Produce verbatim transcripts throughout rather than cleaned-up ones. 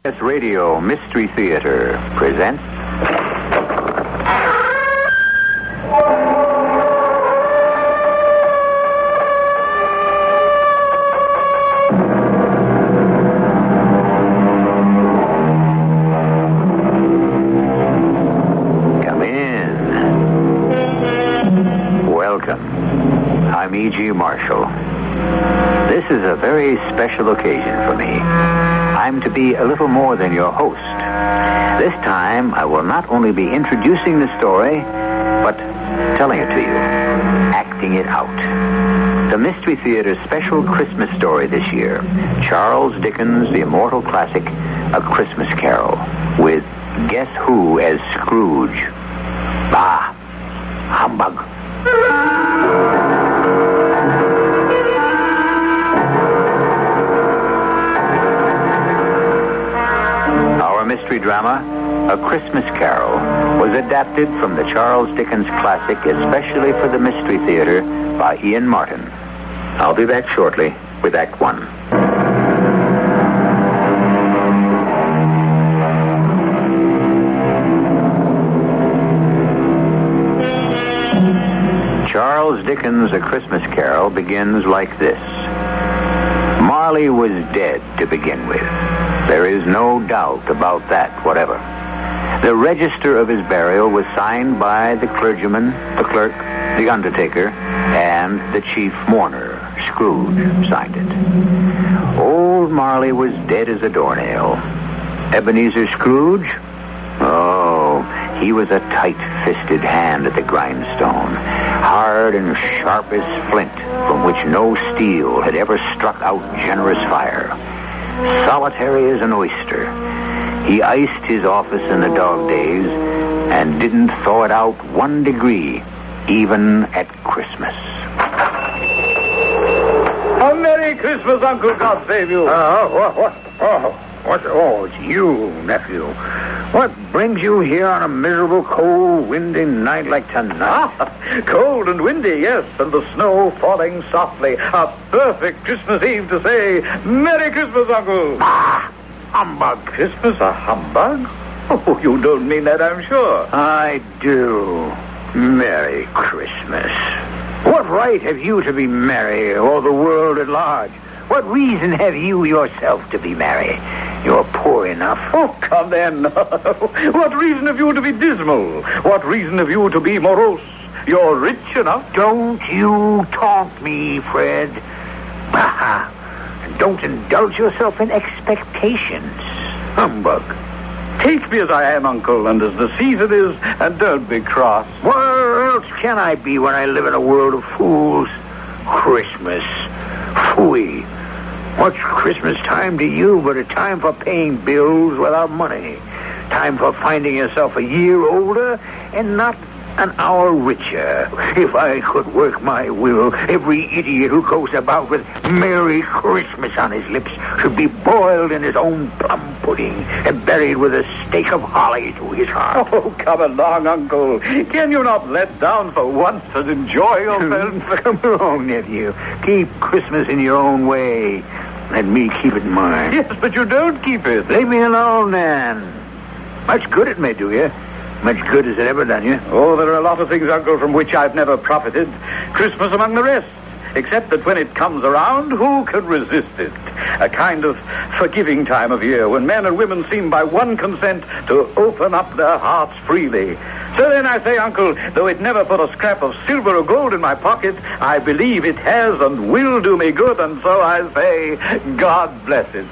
C B S Radio Mystery Theater presents... Come in. Welcome. I'm E G. Marshall. This is a very special occasion for me. I'm to be a little more than your host. This time, I will not only be introducing the story, but telling it to you, acting it out. The Mystery Theater's special Christmas story this year, Charles Dickens' the immortal classic, A Christmas Carol, with Guess Who as Scrooge. Bah, humbug. Mystery drama, A Christmas Carol, was adapted from the Charles Dickens classic, especially for the Mystery Theater, by Ian Martin. I'll be back shortly with Act One. Charles Dickens' A Christmas Carol begins like this. Marley was dead to begin with. There is no doubt about that whatever. The register of his burial was signed by the clergyman, the clerk, the undertaker, and the chief mourner. Scrooge signed it. Old Marley was dead as a doornail. Ebenezer Scrooge? Oh, he was a tight-fisted hand at the grindstone, hard and sharp as flint, from which no steel had ever struck out generous fire. Solitary as an oyster. He iced his office in the dog days and didn't thaw it out one degree, even at Christmas. A Merry Christmas, Uncle. God save you. Oh, what, what, oh, what, oh, it's you, nephew. What brings you here on a miserable, cold, windy night like tonight? Ah, cold and windy, yes, and the snow falling softly. A perfect Christmas Eve to say, Merry Christmas, Uncle. Ah, humbug. Christmas a humbug? Oh, you don't mean that, I'm sure. I do. Merry Christmas. What right have you to be merry, or the world at large? What reason have you yourself to be merry? You're poor enough. Oh, come then. What reason have you to be dismal? What reason have you to be morose? You're rich enough. Don't you taunt me, Fred. Bah! Don't indulge yourself in expectations. Humbug. Take me as I am, Uncle, and as the season is, and don't be cross. Where else can I be when I live in a world of fools? Christmas. Phooey. What's Christmas time to you but a time for paying bills without money? Time for finding yourself a year older and not an hour richer. If I could work my will, every idiot who goes about with Merry Christmas on his lips should be boiled in his own plum pudding and buried with a stake of holly to his heart. Oh, come along, Uncle. Can you not let down for once and enjoy yourself? Come along, nephew. Keep Christmas in your own way. Let me keep it in mine. Yes, but you don't keep it. Leave me alone, Nan. Much good it may do you. Much good has it ever done you? Oh, there are a lot of things, Uncle, from which I've never profited. Christmas among the rest. Except that when it comes around, who can resist it? A kind of forgiving time of year when men and women seem by one consent to open up their hearts freely. So then I say, Uncle, though it never put a scrap of silver or gold in my pocket, I believe it has and will do me good, and so I say, God bless it.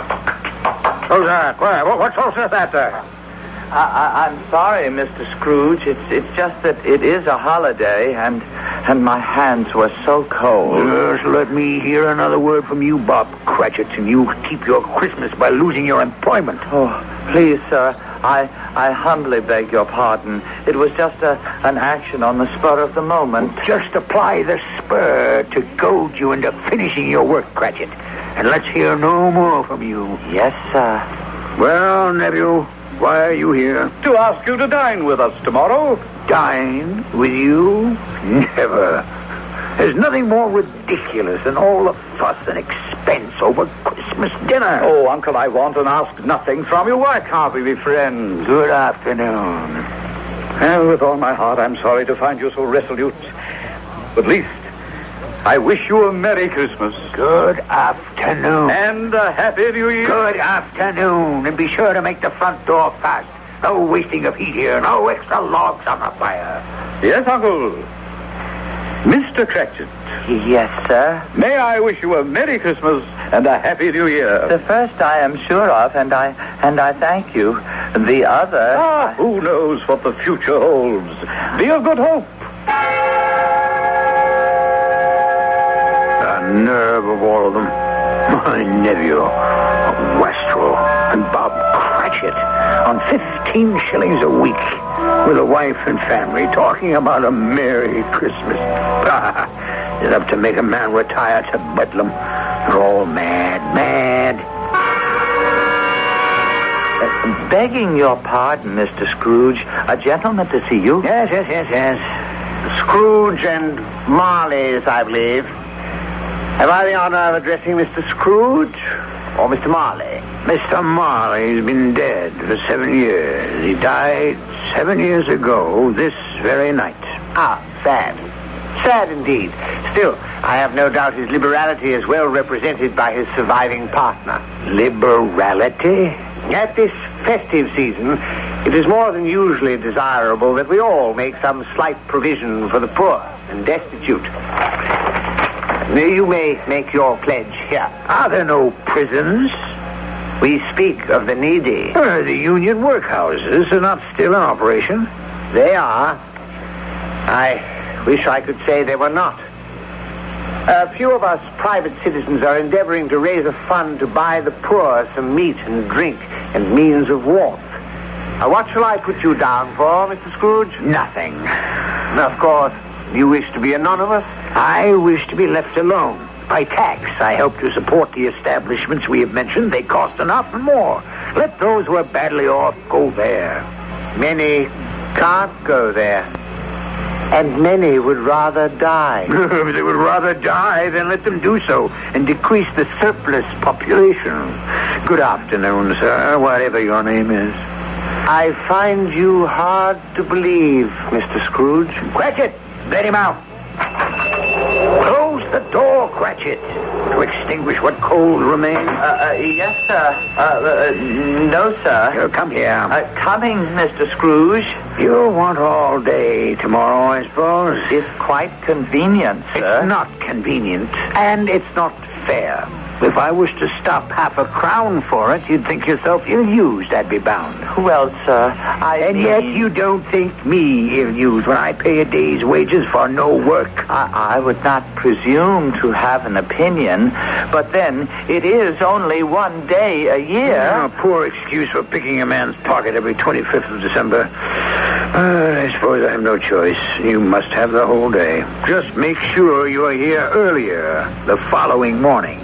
Who's that? What, what's all that there? I, I, I'm sorry, Mister Scrooge. It's it's just that it is a holiday, and and my hands were so cold. Just let me hear another word from you, Bob Cratchit, and you keep your Christmas by losing your employment. Oh, please, sir. I I humbly beg your pardon. It was just a an action on the spur of the moment. Just apply the spur to goad you into finishing your work, Cratchit, and let's hear no more from you. Yes, sir. Well, nephew, why are you here? To ask you to dine with us tomorrow. Dine with you? Never. There's nothing more ridiculous than all the fuss and expense expense over Christmas dinner. Oh, Uncle, I want and ask nothing from you. Why can't we be friends? Good afternoon. And with all my heart, I'm sorry to find you so resolute. But at least, I wish you a Merry Christmas. Good afternoon. And a Happy New Year. Good afternoon. And be sure to make the front door fast. No wasting of heat here. No extra logs on the fire. Yes, Uncle. Mister Cratchit. Yes, sir. May I wish you a Merry Christmas and a Happy New Year. The first I am sure of, and I and I thank you. The other... Ah, who knows what the future holds. Be of good hope. The nerve of all of them. My nephew, Wastrel, and Bob Cratchit on fifteen shillings a week with a wife and family talking about a Merry Christmas. Enough to make a man retire to Bedlam. They're all mad, mad. Uh, begging your pardon, Mister Scrooge, a gentleman to see you. Yes, yes, yes, yes. Scrooge and Marley's, I believe. Have I the honor of addressing Mister Scrooge or Mister Marley? Mister Marley's been dead for seven years. He died seven years ago this very night. Ah, sad. Sad indeed. Still, I have no doubt his liberality is well represented by his surviving partner. Liberality? At this festive season, it is more than usually desirable that we all make some slight provision for the poor and destitute. You may make your pledge here. Are there no prisons? We speak of the needy. Uh, the union workhouses are not still in operation. They are. I wish I could say they were not. A few of us private citizens are endeavoring to raise a fund to buy the poor some meat and drink and means of warmth. Now, what shall I put you down for, Mister Scrooge? Nothing. Of course, you wish to be anonymous? I wish to be left alone. By tax, I help to support the establishments we have mentioned. They cost enough and more. Let those who are badly off go there. Many can't go there. And many would rather die. If they would rather die, then let them do so and decrease the surplus population. Good afternoon, sir, whatever your name is. I find you hard to believe, Mister Scrooge. Cratchit, let him out. Close the door, Cratchit, to extinguish what cold remains. Uh, uh, yes, sir. Uh, uh, no, sir. Here, come here. Uh, coming, Mister Scrooge. You'll want all day tomorrow, I suppose. It's quite convenient, sir. It's not convenient, and it's not fair. If I was to stop half a crown for it, you'd think yourself ill-used, I'd be bound. Well, sir, I And mean... yet you don't think me ill-used when I pay a day's wages for no work. I, I would not presume to have an opinion, but then it is only one day a year. A poor excuse for picking a man's pocket every twenty-fifth of December. Uh, I suppose I have no choice. You must have the whole day. Just make sure you are here earlier the following morning.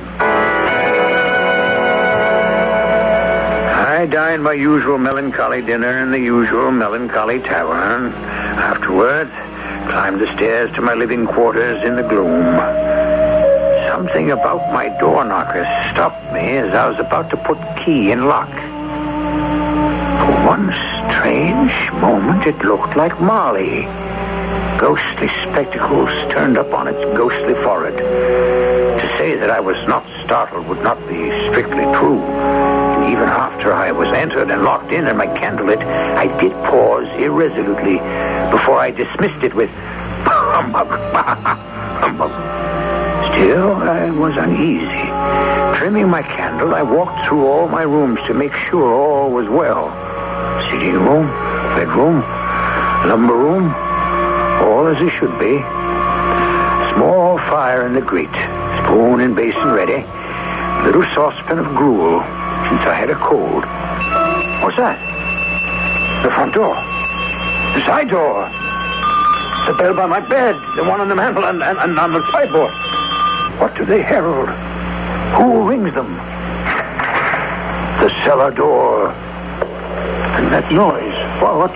I dined my usual melancholy dinner in the usual melancholy tavern. Afterwards, climbed the stairs to my living quarters in the gloom. Something about my door knocker stopped me as I was about to put key in lock. For one strange moment, it looked like Marley. Ghostly spectacles turned up on its ghostly forehead. To say that I was not startled would not be strictly true. And even after I was entered and locked in and my candle lit, I did pause irresolutely before I dismissed it with humbug, humbug. Still, I was uneasy. Trimming my candle, I walked through all my rooms to make sure all was well. Sitting room, bedroom, lumber room, all as it should be. Small fire in the grate, spoon and basin ready, little saucepan of gruel, since I had a cold. What's that? The front door. The side door. The bell by my bed. The one on the mantel and, and, and on the sideboard. What do they herald? Who rings them? The cellar door. And that noise. What? what?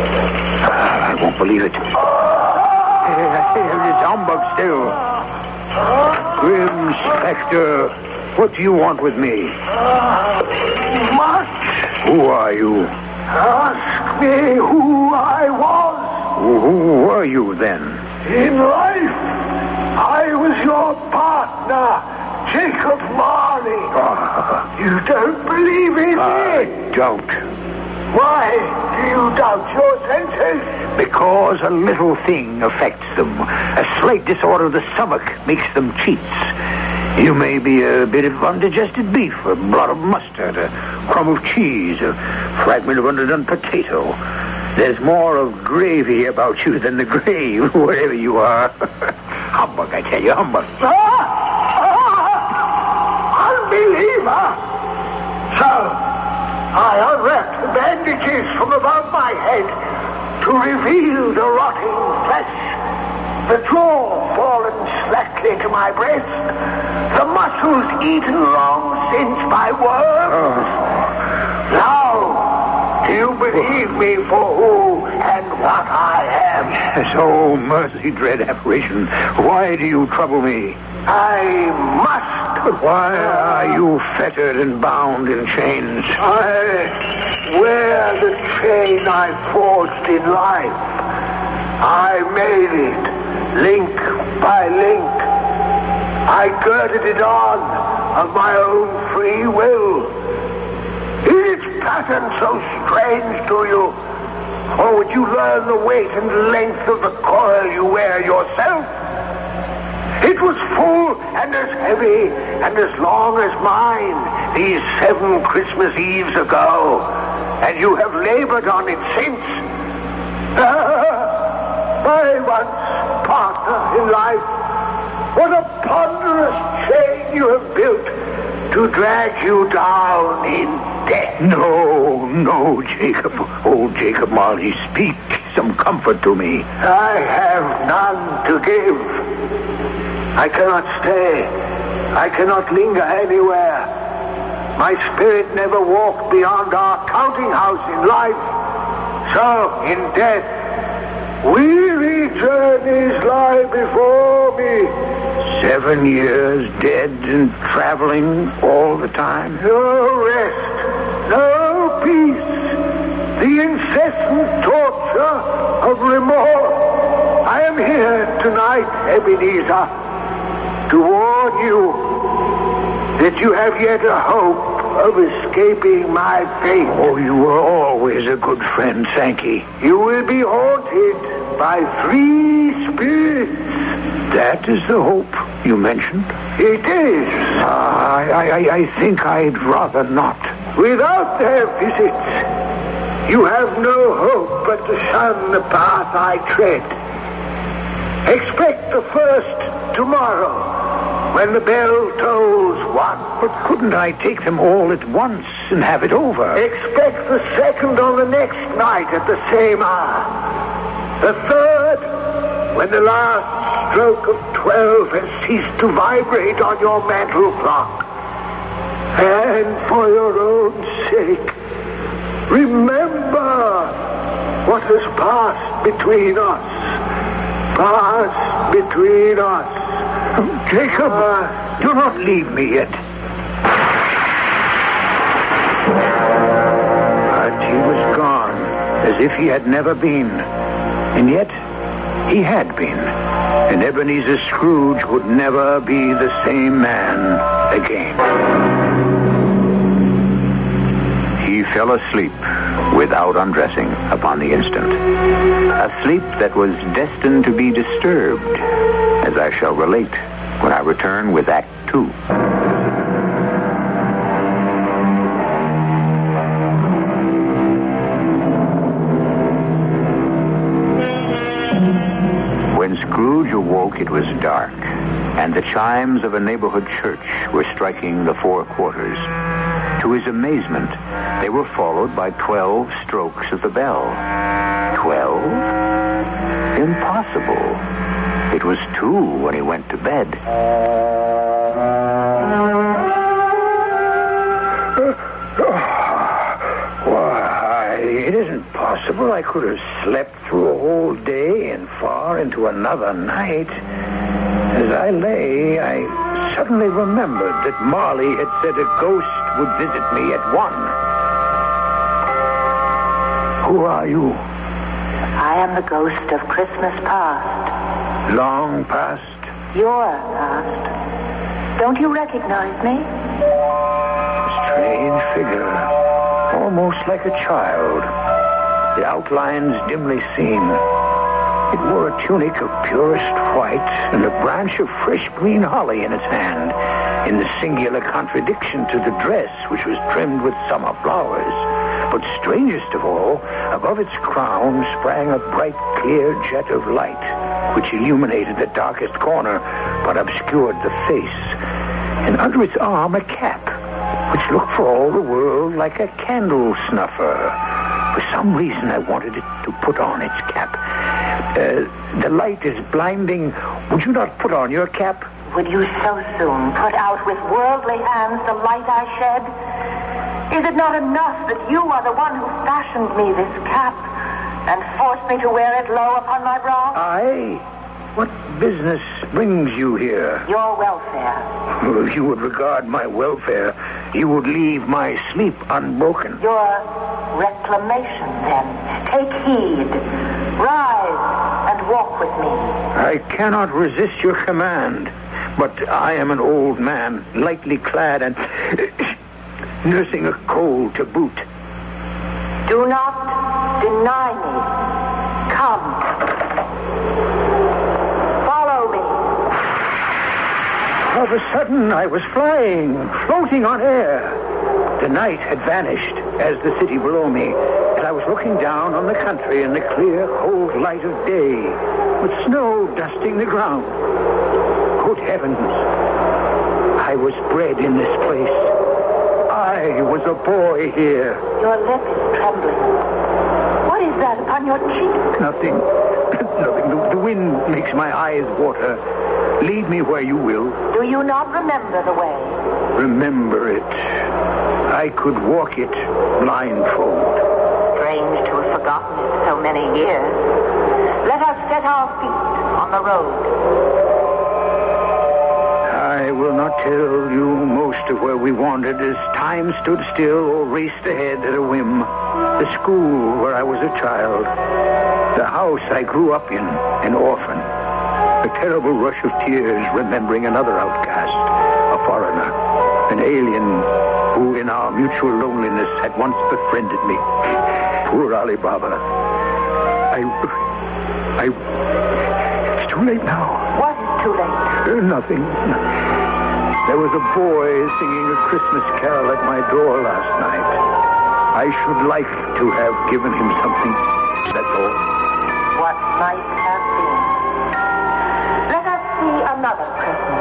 Ah, I won't believe it. It's humbug still. Grim Spectre, what do you want with me? Much. Who are you? Ask me who I was. Who, who were you then? In life, I was your partner, Jacob Marley. Oh, You don't believe in I me? don't. Why do you doubt your senses? Because a little thing affects them. A slight disorder of the stomach makes them cheats. You may be a bit of undigested beef, a blot of mustard, a crumb of cheese, a fragment of underdone potato. There's more of gravy about you than the grave, wherever you are. Humbug, I tell you, humbug. Ah! Ah! Unbeliever! So, I unwrapped the bandages from above my head to reveal the rotting flesh, the jaw fallen slackly to my breast, the muscles eaten long since by worms. Oh. Now, do you believe me for who and what I am? Yes, oh, mercy, dread apparition. Why do you trouble me? I must. But why are you fettered and bound in chains? I wear the chain I forged in life. I made it, link by link. I girded it on of my own free will. Is its pattern so strange to you? Or would you learn the weight and length of the coil you wear yourself? It was full and as heavy and as long as mine these seven Christmas Eves ago, and you have labored on it since. Ah, my once partner in life, what a ponderous chain you have built to drag you down in death. No, no, Jacob. Oh, Jacob Marley, speak some comfort to me. I have none to give. I cannot stay. I cannot linger anywhere. My spirit never walked beyond our counting house in life. So, in death, weary journeys lie before me. Seven years dead and traveling all the time? No rest, no peace. The incessant torture of remorse. I am here tonight, Ebenezer, to warn you that you have yet a hope of escaping my fate. Oh, you were always a good friend, Sankey. You will be haunted by three spirits. That is the hope you mentioned? It is. Uh, I, I, I think I'd rather not. Without their visits, you have no hope but to shun the path I tread. Expect the first tomorrow, when the bell tolls one. But couldn't I take them all at once and have it over? Expect the second on the next night at the same hour. The third, when the last stroke of twelve has ceased to vibrate on your mantle clock. And for your own sake, remember what has passed between us. Passed between us. Oh, Jacob, uh, do not leave me yet. But he was gone, as if he had never been. And yet, he had been. And Ebenezer Scrooge would never be the same man again. He fell asleep without undressing upon the instant. A sleep that was destined to be disturbed, as I shall relate when I return with Act Two. When Scrooge awoke, it was dark, and the chimes of a neighborhood church were striking the four quarters. To his amazement, they were followed by twelve strokes of the bell. Twelve? Impossible. It was two when he went to bed. Why, it isn't possible I could have slept through a whole day and far into another night. As I lay, I suddenly remembered that Marley had said a ghost would visit me at one. Who are you? I am the ghost of Christmas past. Long past? Your past. Don't you recognize me? Strange figure. Almost like a child. The outlines dimly seen. It wore a tunic of purest white and a branch of fresh green holly in its hand, in the singular contradiction to the dress, which was trimmed with summer flowers. But strangest of all, above its crown sprang a bright, clear jet of light, which illuminated the darkest corner, but obscured the face. And under its arm, a cap, which looked for all the world like a candle snuffer. For some reason, I wanted it to put on its cap. Uh, the light is blinding. Would you not put on your cap? Would you so soon put out with worldly hands the light I shed? Is it not enough that you are the one who fashioned me this cap and forced me to wear it low upon my brow? I? What business brings you here? Your welfare. If you would regard my welfare, you would leave my sleep unbroken. Your reclamation, then. Take heed. Rise and walk with me. I cannot resist your command, but I am an old man, lightly clad and nursing a cold to boot. Do not deny me. Come. Follow me. All of a sudden, I was flying, floating on air. The night had vanished as the city below me, and I was looking down on the country in the clear, cold light of day, with snow dusting the ground. Good heavens! I was bred in this place. I was a boy here. Your lip is trembling. What is that upon your cheek? Nothing. Nothing. The, the wind makes my eyes water. Lead me where you will. Do you not remember the way? Remember it. I could walk it blindfold. Strange to have forgotten it so many years. Let us set our feet on the road. I will not tell you most of where we wandered as time stood still or raced ahead at a whim. The school where I was a child. The house I grew up in, an orphan. A terrible rush of tears remembering another outcast, a foreigner, an alien who in our mutual loneliness had once befriended me. Poor Ali Baba. I... I... It's too late now. What is too late? Uh, nothing. There was a boy singing a Christmas carol at my door last night. I should like to have given him something, that's all. What might have been. Let us see another Christmas.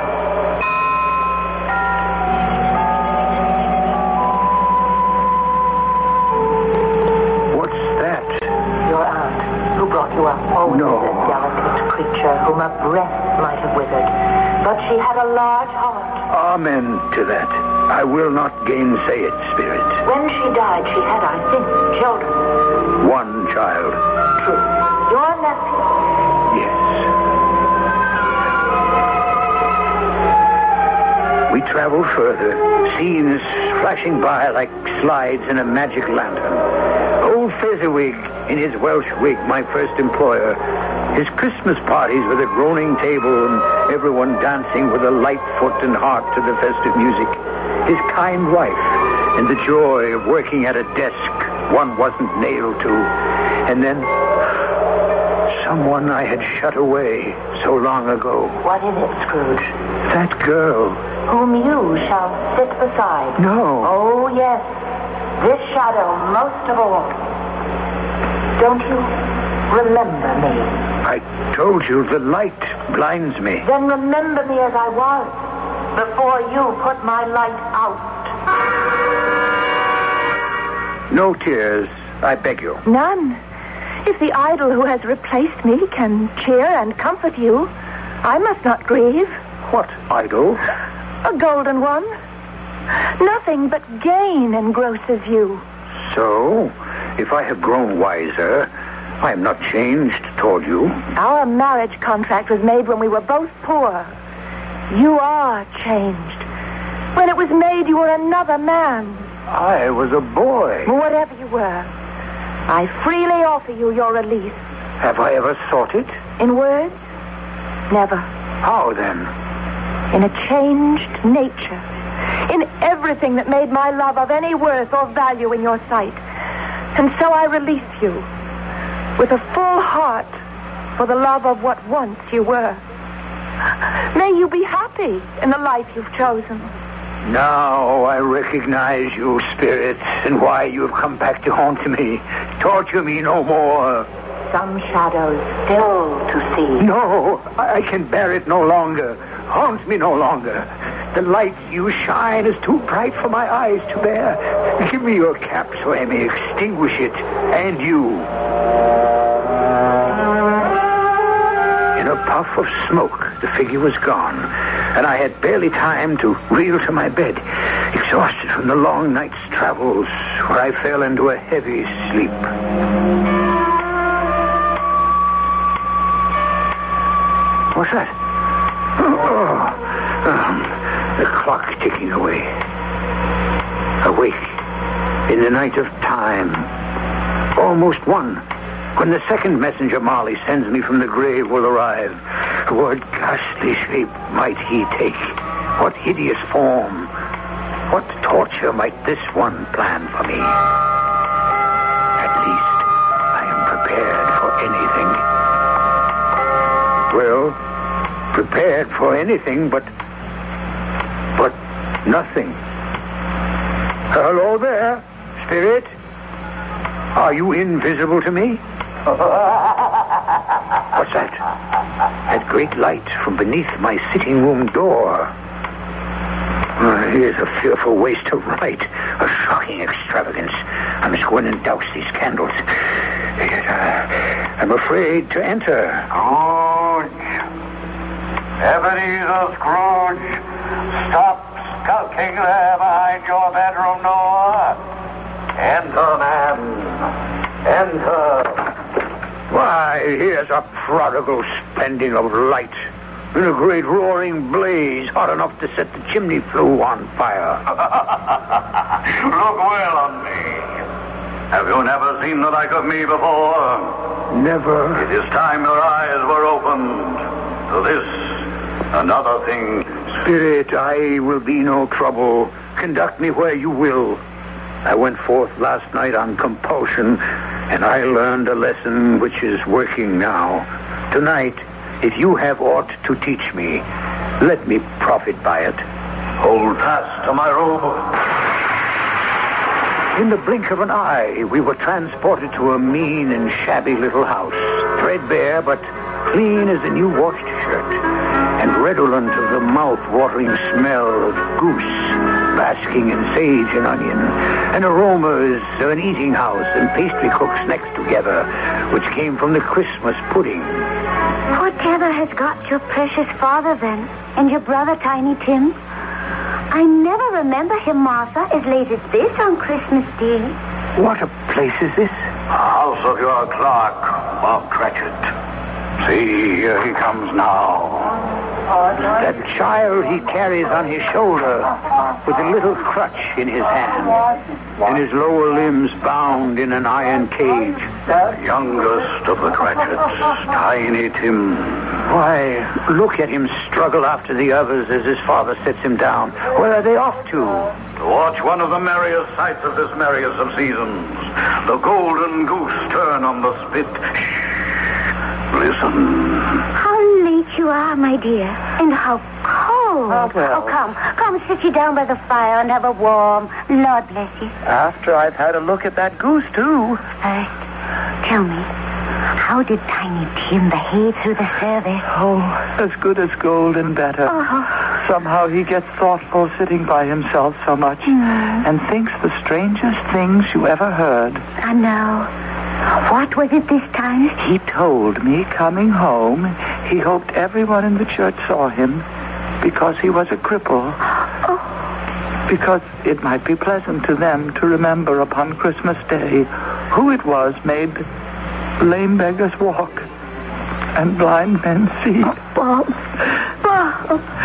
What's that? Your aunt, who brought you up. Oh, no. A delicate creature whom a breath might have withered. But she had a large heart. Amen to that. I will not gainsay it, Spirit. When she died, she had, I think, children. One child. True. Your nephew. Yes. We traveled further, scenes flashing by like slides in a magic lantern. Old Fezziwig in his Welsh wig, my first employer. His Christmas parties with a groaning table and everyone dancing with a light foot and heart to the festive music. His kind wife and the joy of working at a desk one wasn't nailed to. And then someone I had shut away so long ago. What is it, Scrooge? That girl. Whom you shall sit beside. No. Oh, yes. This shadow most of all. Don't you remember me? I told you the light blinds me. Then remember me as I was before you put my light out. No tears, I beg you. None. If the idol who has replaced me can cheer and comfort you, I must not grieve. What idol? A golden one. Nothing but gain engrosses you. So, if I have grown wiser, I am not changed toward you. Our marriage contract was made when we were both poor. You are changed. When it was made, you were another man. I was a boy. Whatever you were, I freely offer you your release. Have I ever sought it? In words? Never. How then? In a changed nature. In everything that made my love of any worth or value in your sight. And so I release you with a full heart for the love of what once you were. May you be happy in the life you've chosen. Now I recognize you, Spirit, and why you have come back to haunt me. Torture me no more. Some shadows still to see. No, I can bear it no longer. Haunt me no longer. The light you shine is too bright for my eyes to bear. Give me your cap so I may extinguish it, and you. In a puff of smoke, the figure was gone, and I had barely time to reel to my bed, exhausted from the long night's travels, where I fell into a heavy sleep. What's that? Oh, um, the clock ticking away. Awake in the night of time. Almost one. When the second messenger Marley sends me from the grave will arrive. What ghastly shape might he take? What hideous form? What torture might this one plan for me? At least I am prepared for anything. Well, prepared for anything, but... but nothing. Hello there, Spirit. Are you invisible to me? What's that? That great light from beneath my sitting room door. Uh, here's a fearful waste of light, a shocking extravagance. I must go in and douse these candles. Yet, uh, I'm afraid to enter. Scrooge. Ebenezer Scrooge. Stop skulking there behind your bedroom door. Enter, man. Enter. Why, here's a prodigal spending of light in a great roaring blaze hot enough to set the chimney flue on fire. Look well on me. Have you never seen the like of me before? Never. It is time your eyes were opened to this, another thing. Spirit, I will be no trouble. Conduct me where you will. I went forth last night on compulsion, and I learned a lesson which is working now. Tonight, if you have aught to teach me, let me profit by it. Hold fast to my robe. In the blink of an eye, we were transported to a mean and shabby little house, threadbare but clean as a new washed shirt, and redolent of the mouth-watering smell of goose, basking in sage and onion, and aromas of an eating house and pastry cooks next together, which came from the Christmas pudding. Whatever has got your precious father, then, and your brother, Tiny Tim? I never remember him, Martha, as late as this on Christmas Day. What a place is this? House of your clerk, Bob Cratchit. See, here he comes now. That child he carries on his shoulder with a little crutch in his hand, and his lower limbs bound in an iron cage. The youngest of the Cratchits, Tiny Tim. Why, look at him struggle after the others as his father sets him down. Where are they off to? To watch one of the merriest sights of this merriest of seasons. The golden goose turn on the spit. Shh. Listen. How late you are, my dear. And how cold. Oh, well. Oh, come. Come sit you down by the fire and have a warm. Lord bless you. After I've had a look at that goose, too. First, tell me, how did Tiny Tim behave through the service? Oh, as good as gold and better. Oh. Somehow he gets thoughtful sitting by himself so much Mm. and thinks the strangest things you ever heard. I know. What was it this time? He told me coming home he hoped everyone in the church saw him because he was a cripple. Oh. Because it might be pleasant to them to remember upon Christmas Day who it was made lame beggars walk and blind men see. Bob. Bob.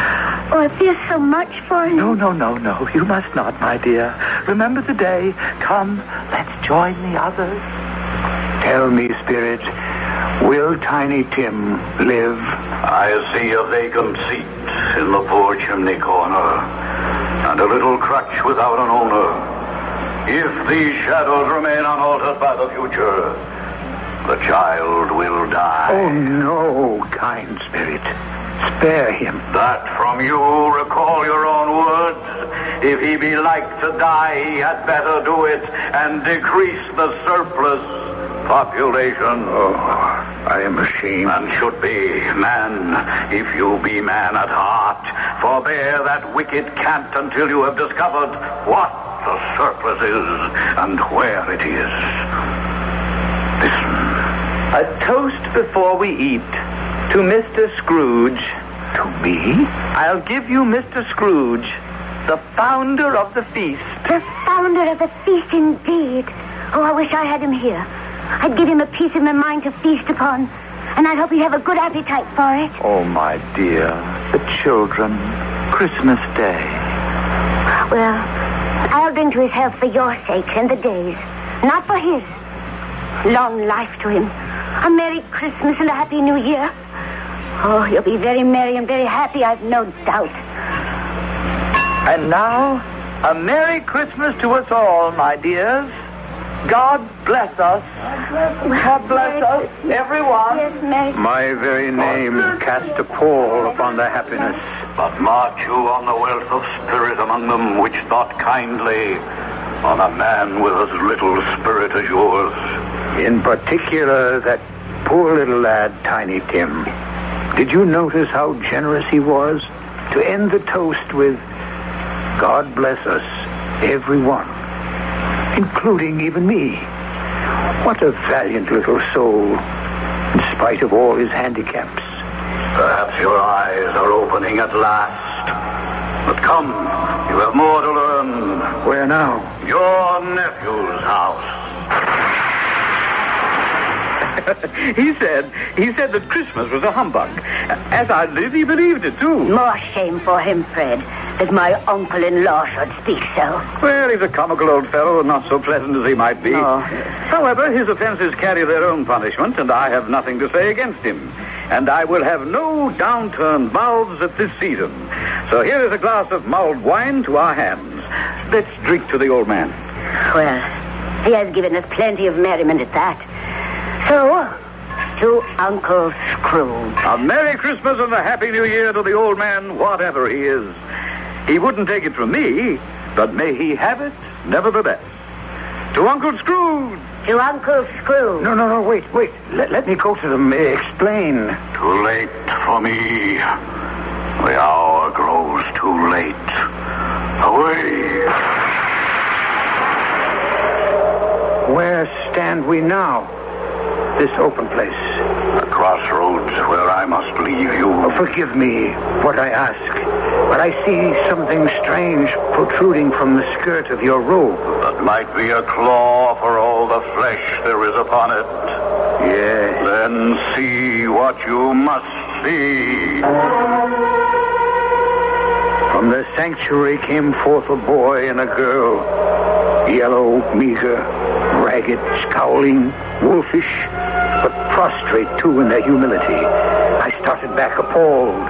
Oh, I fear so much for him. No, no, no, no. You must not, my dear. Remember the day. Come, let's join the others. Tell me, Spirit, will Tiny Tim live? I see a vacant seat in the poor chimney corner, and a little crutch without an owner. If these shadows remain unaltered by the future, the child will die. Oh, no, kind Spirit. Spare him. That from you, recall your own words. If he be like to die, he had better do it and decrease the surplus population. Oh, I am ashamed. And should be, man, if you be man at heart, forbear that wicked cant until you have discovered what the surplus is and where it is. Listen. A toast before we eat to Mister Scrooge. To me? I'll give you Mister Scrooge, the founder of the feast. The founder of the feast, indeed. Oh, I wish I had him here. I'd give him a piece of my mind to feast upon, and I'd hope he'd have a good appetite for it. Oh, my dear, the children, Christmas Day. Well, I'll drink to his health for your sakes and the day's, not for his. Long life to him. A Merry Christmas and a Happy New Year. Oh, you'll be very merry and very happy, I've no doubt. And now, a Merry Christmas to us all, my dears. God bless us. God bless us, everyone. Yes, Merry. My very name cast a pall upon their happiness. But mark you on the wealth of spirit among them, which thought kindly on a man with as little spirit as yours. In particular, that poor little lad, Tiny Tim. Did you notice how generous he was to end the toast with, God bless us, everyone, including even me? What a valiant little soul, in spite of all his handicaps. Perhaps your eyes are opening at last. But come, you have more to learn. Where now? Your nephew's house. he said, he said that Christmas was a humbug. As I live, he believed it, too. More shame for him, Fred, that my uncle-in-law should speak so. Well, he's a comical old fellow, and not so pleasant as he might be. Oh. However, his offenses carry their own punishment, and I have nothing to say against him. And I will have no downturned mouths at this season. So here is a glass of mulled wine to our hands. Let's drink to the old man. Well, he has given us plenty of merriment at that. So, to Uncle Scrooge. A Merry Christmas and a Happy New Year to the old man, whatever he is. He wouldn't take it from me, but may he have it nevertheless. To Uncle Scrooge. To Uncle Scrooge. No, no, no, wait, wait. Let, let me go to them. Uh, explain. Too late for me. The hour grows too late. Away. Where stand we now? This open place. A crossroads where I must leave you. Oh, forgive me what I ask, but I see something strange protruding from the skirt of your robe. That might be a claw for all the flesh there is upon it. Yes. Then see what you must see. From the sanctuary came forth a boy and a girl. Yellow, meager, ragged, scowling, wolfish, but prostrate, too, in their humility. I started back appalled.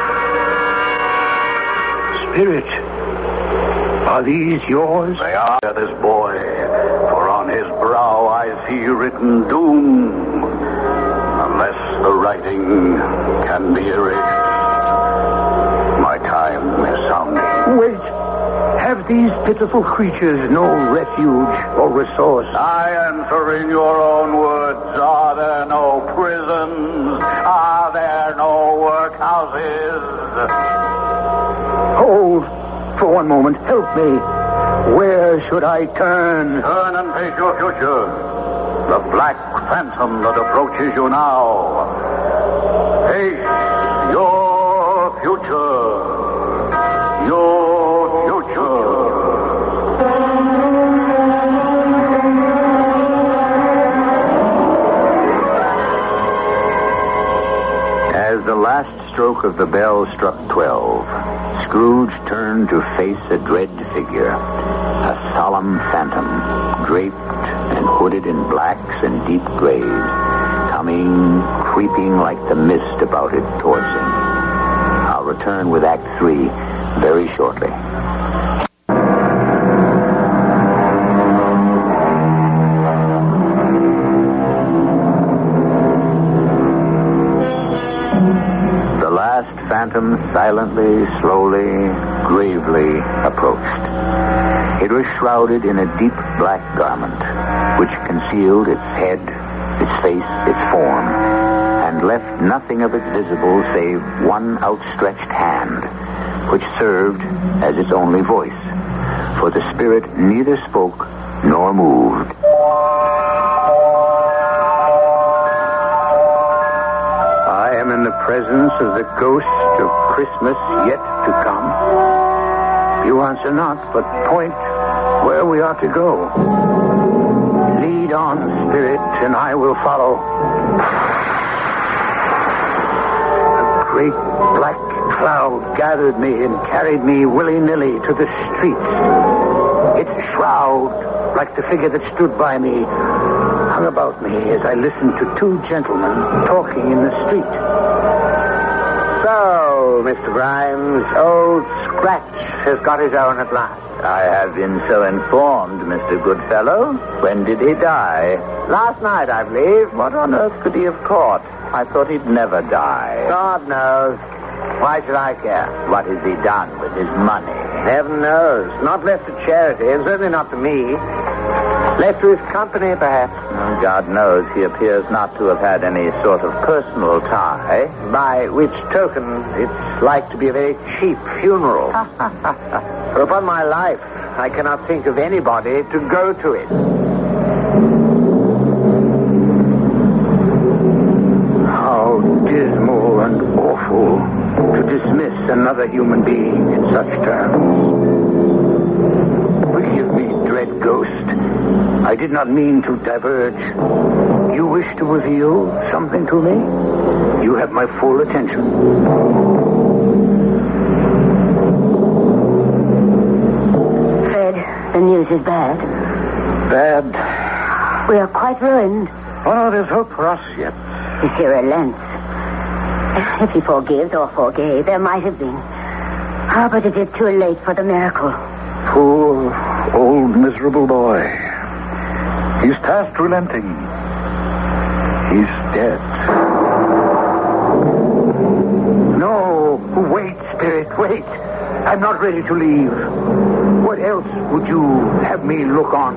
Spirit, are these yours? They are this boy, for on his brow I see written doom, unless the writing can be erased. My time is sounding. Wait. Have these pitiful creatures no refuge or resource? I answer in your own words. Are there no prisons? Are there no workhouses? Hold for one moment. Help me. Where should I turn? Turn and face your future. The black phantom that approaches you now. Face your future. Your As the last stroke stroke of the bell struck twelve, Scrooge turned to face a dread figure, a solemn phantom, draped and hooded in blacks and deep grays, coming, creeping like the mist about it towards him. I'll return with Act Three very shortly. Phantom silently, slowly, gravely approached. It was shrouded in a deep black garment, which concealed its head, its face, its form, and left nothing of it visible save one outstretched hand, which served as its only voice, for the spirit neither spoke nor moved. I am in the presence of the ghost of Christmas yet to come. You answer not, but point where we ought to go. Lead on, spirit, and I will follow. A great black cloud gathered me and carried me willy-nilly to the streets. Its shroud, like the figure that stood by me, hung about me as I listened to two gentlemen talking in the street. So, Mister Grimes, old Scratch has got his own at last. I have been so informed, Mister Goodfellow. When did he die? Last night, I believe. What on earth could he have caught? I thought he'd never die. God knows. Why should I care? What has he done with his money? Heaven knows. Not left to charity, and certainly not to me. Left to his company, perhaps. Oh, God knows he appears not to have had any sort of personal tie. By which token, it's like to be a very cheap funeral. For upon my life, I cannot think of anybody to go to it. How dismal and awful to dismiss another human being in such terms. Forgive me, dread ghost. I did not mean to diverge. You wish to reveal something to me? You have my full attention. Fred, the news is bad. Bad? We are quite ruined. Oh, no, there's hope for us yet. Monsieur relents. If he forgives or forgave, there might have been. Ah, but it is too late for the miracle. Poor, old, miserable boy. He's past relenting. He's dead. No, wait, spirit, wait. I'm not ready to leave. What else would you have me look on?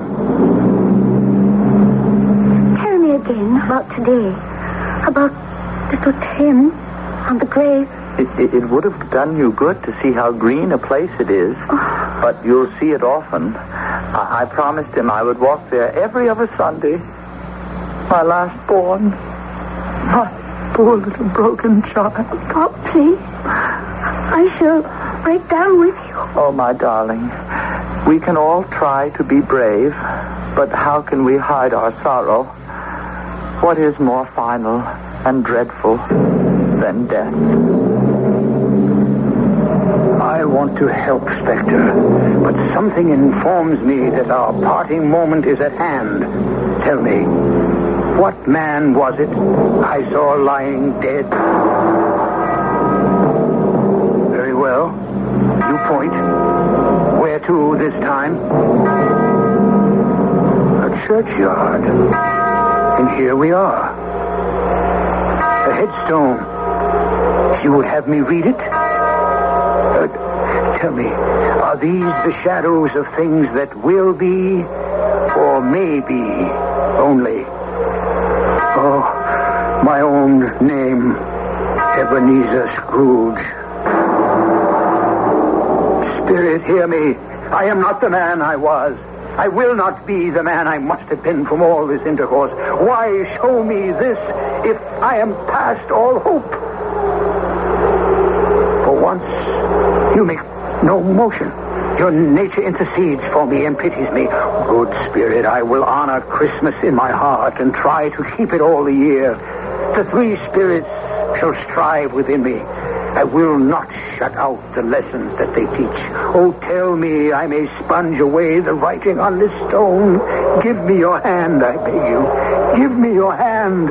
Tell me again about today. About little Tim on the grave. It, it, it would have done you good to see how green a place it is. Oh. But you'll see it often. I, I promised him I would walk there every other Sunday. My last born. My poor little broken child. Oh, please. I shall break down with you. Oh, my darling. We can all try to be brave, but how can we hide our sorrow? What is more final and dreadful than death? I want to help, Spectre, but something informs me that our parting moment is at hand. Tell me, what man was it I saw lying dead? Very well. You point. Where to this time? A churchyard. And here we are. A headstone. You would have me read it? Uh, tell me, are these the shadows of things that will be or may be only? Oh, my own name, Ebenezer Scrooge. Spirit, hear me. I am not the man I was. I will not be the man I must have been from all this intercourse. Why show me this if I am past all hope? For once, you make no motion. Your nature intercedes for me and pities me. Good Spirit, I will honor Christmas in my heart and try to keep it all the year. The three spirits shall strive within me. I will not shut out the lessons that they teach. Oh, tell me I may sponge away the writing on this stone. Give me your hand, I beg you. Give me your hand.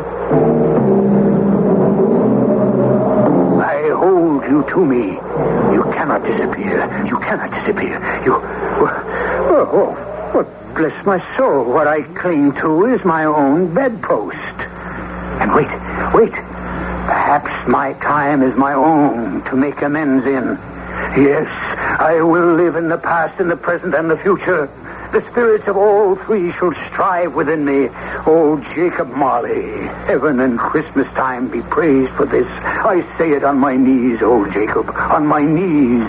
I hold you to me. You cannot disappear. You cannot disappear. You... Oh, oh, oh, bless my soul. What I cling to is my own bedpost. And wait, wait. Perhaps my time is my own to make amends in. Yes, I will live in the past, in the present, and the future. The spirits of all three shall strive within me. Oh, Jacob Marley, heaven and Christmas time be praised for this. I say it on my knees, oh Jacob, on my knees.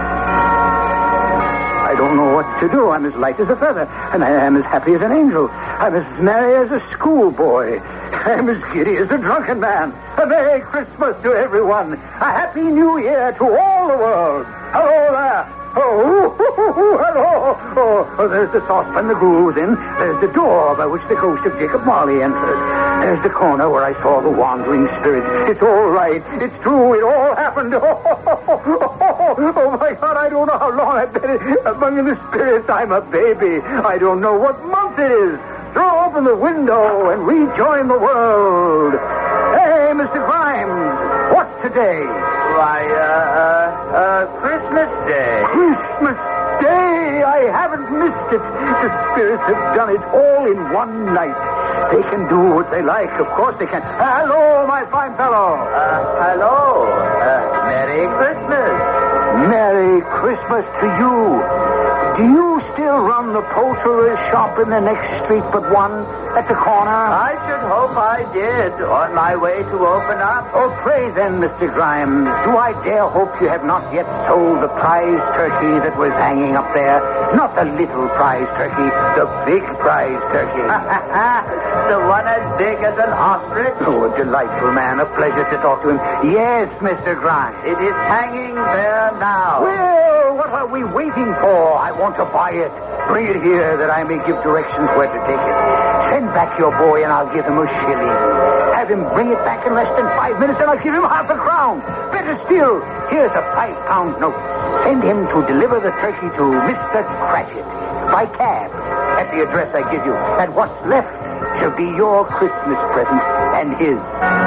I don't know what to do. I'm as light as a feather, and I am as happy as an angel. I'm as merry as a schoolboy. I'm as giddy as a drunken man. A Merry Christmas to everyone. A Happy New Year to all the world. Hello there. Oh, hello. Oh, oh, there's the saucepan the gruel was in. There's the door by which the ghost of Jacob Marley entered. There's the corner where I saw the wandering spirit. It's all right. It's true. It all happened. Oh, oh, oh, oh, oh my God, I don't know how long I've been among the spirits. I'm a baby. I don't know what month it is. Throw open the window and rejoin the world. Hey, Mister Grimes, what's today? Why, uh, uh, uh, Christmas Day. Christmas Day! I haven't missed it. The spirits have done it all in one night. They can do what they like. Of course they can. Hello, my fine fellow. Uh, hello. Uh, Merry Christmas. Merry Christmas to you. Do you still run the poulterer's shop in the next street but one at the corner? I should hope I did, on my way to open up. Oh, pray then, Mister Grimes, do I dare hope you have not yet sold the prize turkey that was hanging up there? Not the little prize turkey, the big prize turkey. The one as big as an ostrich? Oh, a delightful man, a pleasure to talk to him. Yes, Mister Grimes. It is hanging there now. Well, what are we waiting for? I want to buy it. Bring it here that I may give directions where to take it. Send back your boy and I'll give him a shilling. Have him bring it back in less than five minutes and I'll give him half a crown. Better still, here's a five-pound note. Send him to deliver the turkey to Mister Cratchit by cab at the address I give you. And what's left shall be your Christmas present and his.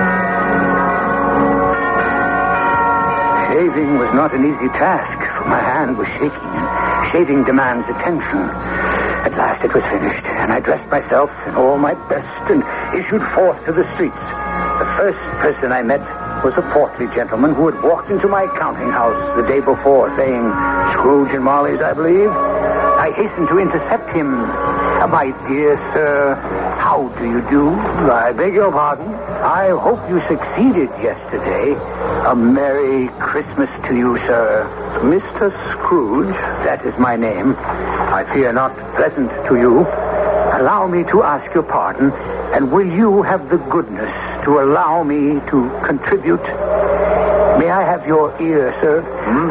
Shaving was not an easy task, for my hand was shaking, and shaving demands attention. At last it was finished, and I dressed myself in all my best and issued forth to the streets. The first person I met was a portly gentleman who had walked into my counting house the day before, saying, Scrooge and Marley's, I believe. I hastened to intercept him. Uh, my dear sir, how do you do? I beg your pardon. I hope you succeeded yesterday. A Merry Christmas to you, sir. Mister Scrooge, that is my name. I fear not pleasant to you. Allow me to ask your pardon, and will you have the goodness to allow me to contribute? May I have your ear, sir? Hmm?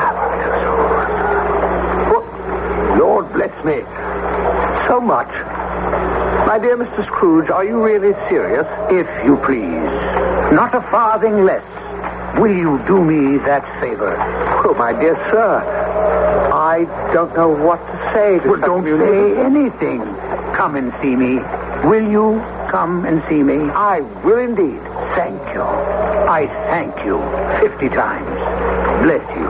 Oh, Lord bless me. So much. My dear Mister Scrooge, are you really serious? If you please. Not a farthing less. Will you do me that favor? Oh, my dear sir, I don't know what to say. To well, don't say anything. Come and see me. Will you come and see me? I will indeed. Thank you. I thank you fifty times. Bless you.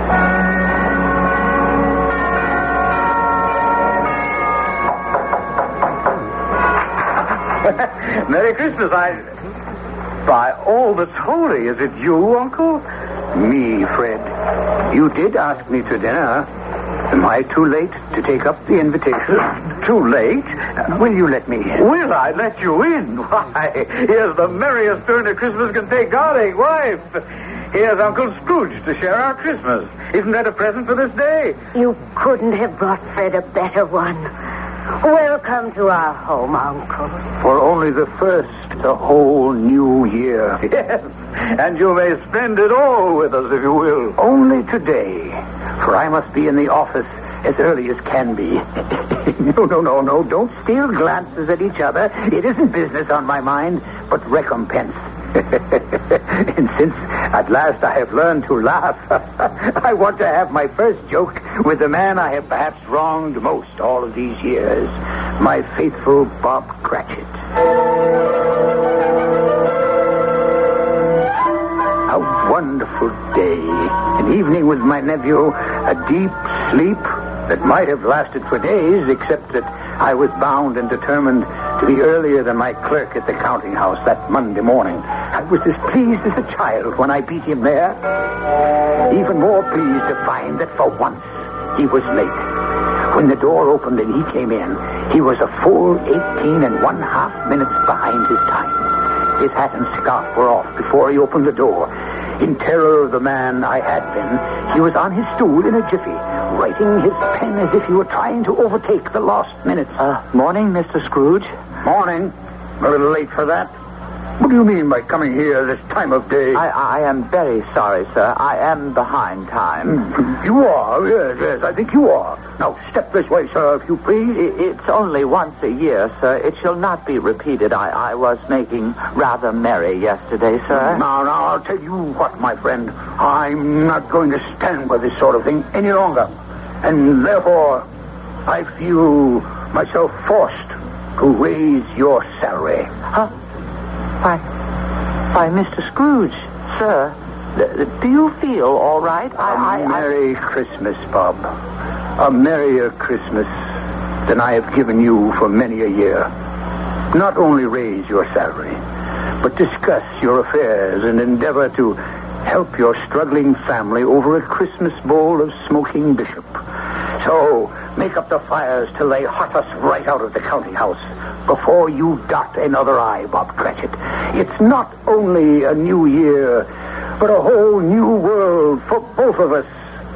Merry Christmas. I... By all that's holy, is it you, Uncle? Me, Fred. You did ask me to dinner. Am I too late to take up the invitation? Too late? Uh, will you let me in? Will I let you in? Why, here's the merriest turn a Christmas can take, darling wife. Here's Uncle Scrooge to share our Christmas. Isn't that a present for this day? You couldn't have brought Fred a better one. Welcome to our home, Uncle. For only the first, the whole new year. Yes, and you may spend it all with us if you will. Only today, for I must be in the office as early as can be. no, no, no, no, don't steal glances at each other. It isn't business on my mind, but recompense. And since at last I have learned to laugh, I want to have my first joke with the man I have perhaps wronged most all of these years, my faithful Bob Cratchit. A wonderful day. An evening with my nephew, a deep sleep that might have lasted for days, except that I was bound and determined to be earlier than my clerk at the counting house that Monday morning. I was as pleased as a child when I beat him there. Even more pleased to find that for once he was late. When the door opened and he came in, he was a full eighteen and one half minutes behind his time. His hat and scarf were off before he opened the door. In terror of the man I had been, he was on his stool in a jiffy, writing his pen as if he were trying to overtake the lost minutes. Uh, morning, Mister Scrooge. Morning. A little late for that. What do you mean by coming here this time of day? I, I am very sorry, sir. I am behind time. You are? Yes, yes, I think you are. Now, step this way, sir, if you please. It's only once a year, sir. It shall not be repeated. I, I was making rather merry yesterday, sir. Now, now, I'll tell you what, my friend. I'm not going to stand by this sort of thing any longer. And therefore, I feel myself forced to raise your salary. Huh? Why, why, Mister Scrooge, sir, th- do you feel all right? I, I, a Merry I... Christmas, Bob. A merrier Christmas than I have given you for many a year. Not only raise your salary, but discuss your affairs and endeavor to help your struggling family over a Christmas bowl of smoking bishop. So, make up the fires till they hot us right out of the counting house before you dot another I, Bob Cratchit. It's not only a new year, but a whole new world for both of us.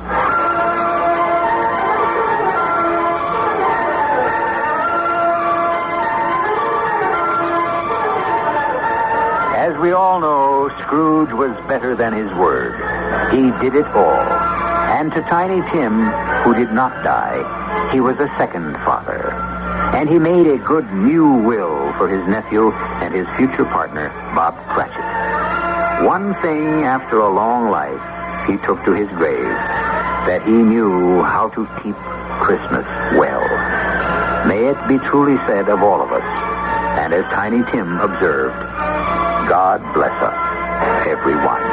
As we all know, Scrooge was better than his word. He did it all. And to Tiny Tim, who did not die, he was a second father. And he made a good new will for his nephew and his future partner, Bob Cratchit. One thing after a long life he took to his grave, that he knew how to keep Christmas well. May it be truly said of all of us, and as Tiny Tim observed, God bless us, everyone.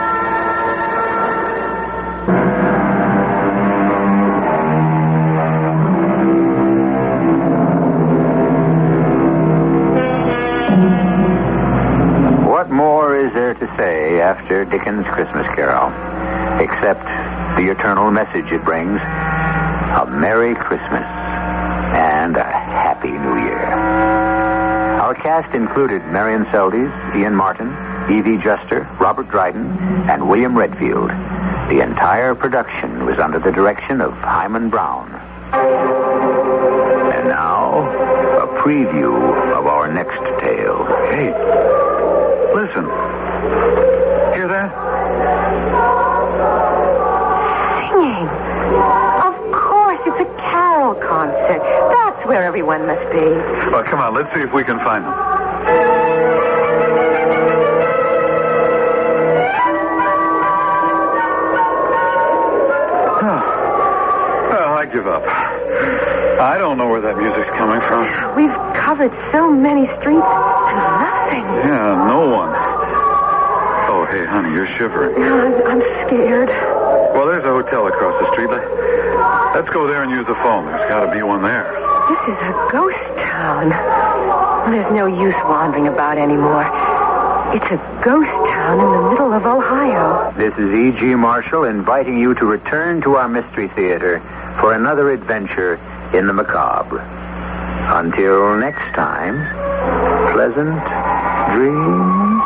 What more is there to say after Dickens' Christmas Carol, except the eternal message it brings? A Merry Christmas and a Happy New Year. Our cast included Marion Seldes, Ian Martin, Evie Juster, Robert Dryden, and William Redfield. The entire production was under the direction of Hyman Brown. And now, a preview of our next tale. Hey, listen. Hear that? Singing. Of course, it's a carol concert. That's where everyone must be. Well, come on, let's see if we can find them. Oh. Well, I give up. I don't know where that music's coming from. We've covered so many streets and nothing. Yeah, no one. Oh, hey, honey, you're shivering. I'm, I'm scared. Well, there's a hotel across the street. Let's go there and use the phone. There's got to be one there. This is a ghost town. There's no use wandering about anymore. It's a ghost town in the middle of Ohio. This is E G. Marshall inviting you to return to our Mystery Theater for another adventure in the macabre. Until next time, pleasant dreams.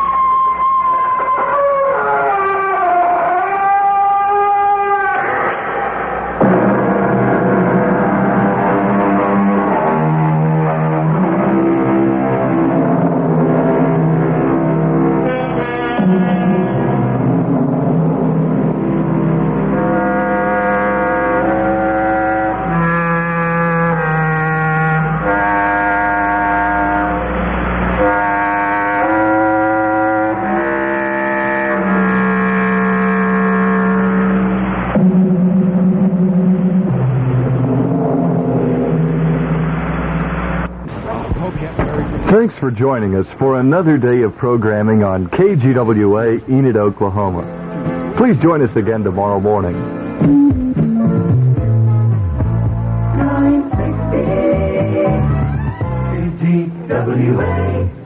Thanks for joining us for another day of programming on K G W A, Enid, Oklahoma. Please join us again tomorrow morning. nine sixty K G W A